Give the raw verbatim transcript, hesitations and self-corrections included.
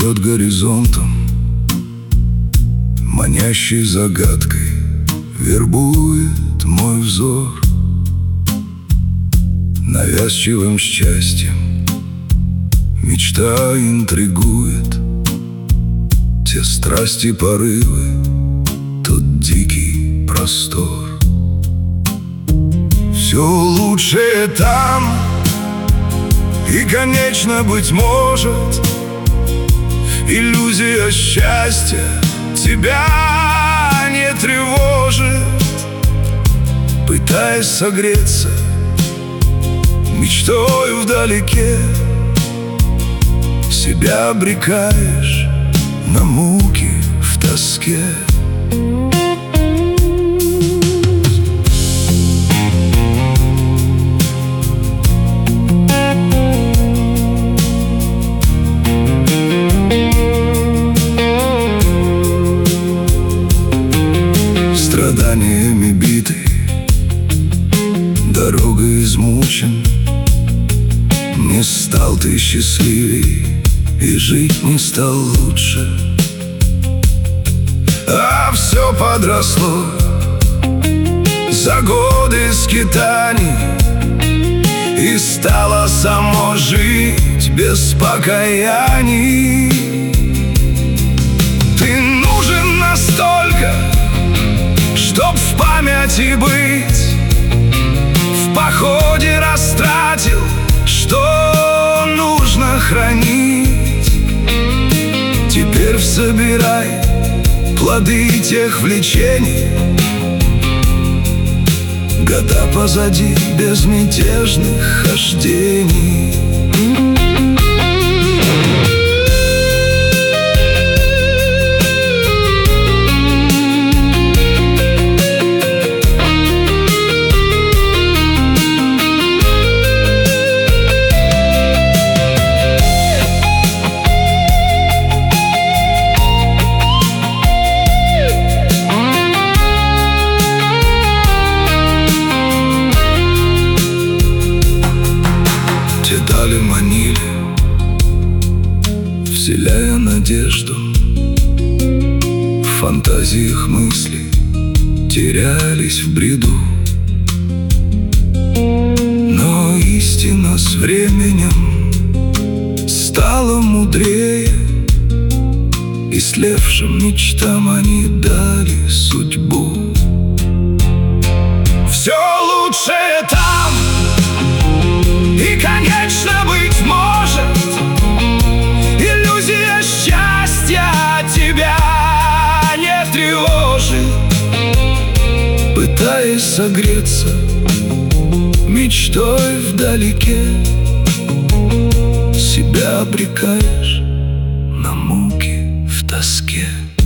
влечет горизонтом, манящей загадкой вербует мой взор. Навязчивым счастьем мечта интригует, те страсти, порывы, тот дикий простор. Все лучшее там, и, конечно, быть может, иллюзия счастья тебя не тревожит. Пытаясь согреться мечтой вдалеке, себя обрекаешь на муки в тоске. Страданиями битый, дорогой измучен, не стал ты счастливей, и жить не стал лучше. А все подросло за годы скитаний, и стало само жить без покаяний. Ты нужен настолько, чтоб в памяти быть, в походе растратил, что нужно хранить. Теперь собирай плоды тех влечений, года позади безмятежных хождений. Дали манили, вселяя надежду, в фантазиях мысли терялись в бреду. Но истина с временем стала мудрее, и слевшим мечтам они дали судьбу. Все лучшее там, и, конечно, быть может, иллюзия счастья тебя не тревожит. Пытаясь согреться мечтой вдалеке, себя обрекаешь на муки в тоске.